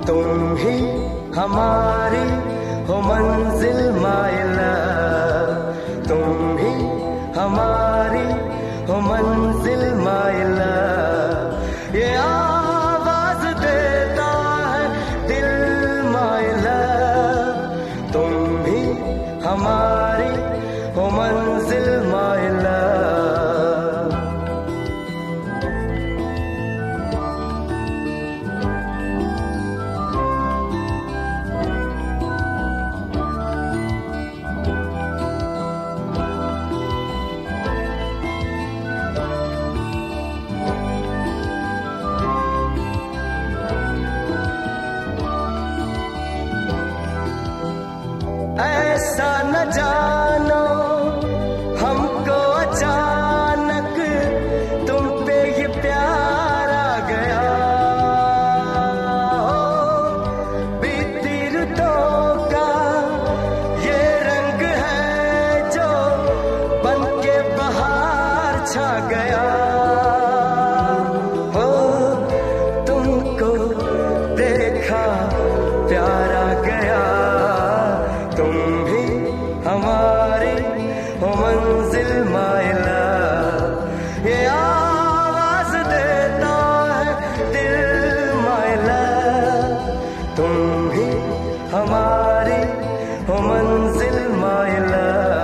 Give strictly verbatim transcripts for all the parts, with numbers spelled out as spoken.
तुम ही हमारी हो मंजिल माइला, तुम ही हमारी हो मंजिल माइला। ये आवाज देता है दिल माइला, तुम ही हमारी हो मंजिल माइला। ऐसा न जानो हमको अचानक तुम पे ये प्यार आ गया, बीती रुतों का ये रंग है जो बन के बहार छा गया। हो तुमको देखा प्यार आ गया, तुम ही हमारी हो मंजिल माइला। ये आवाज देता है दिल माइला, तुम ही हमारी हो मंजिल माइला।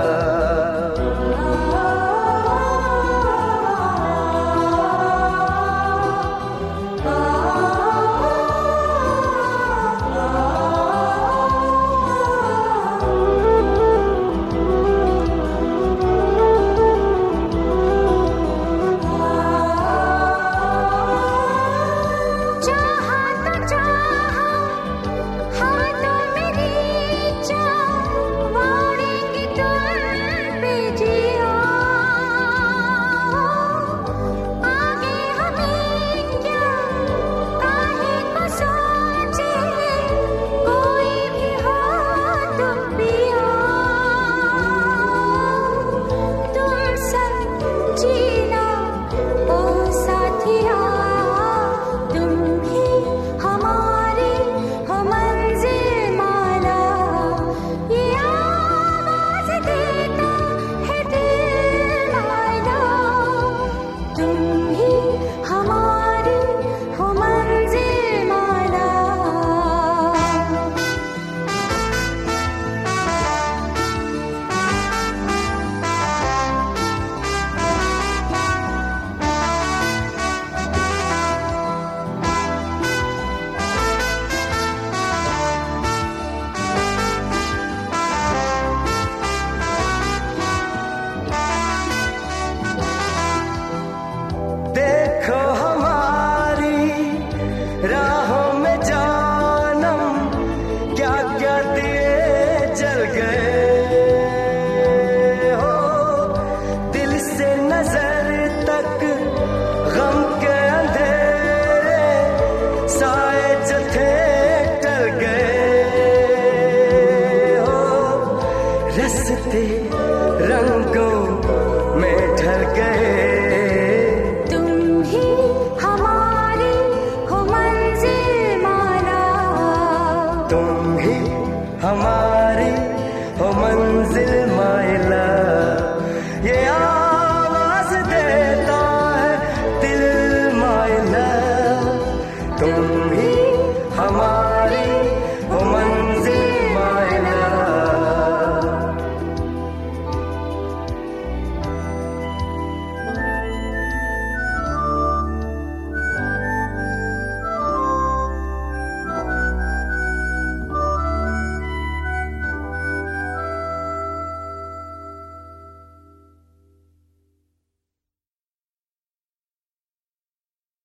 देखो हमारी राहों में जानम क्या क्या दिए जल गए, हो दिल से नजर तक गम के अंधेरे साए जो थे टल गए, हो रस्ते रंगों में ढल गए। तुम ही हमारी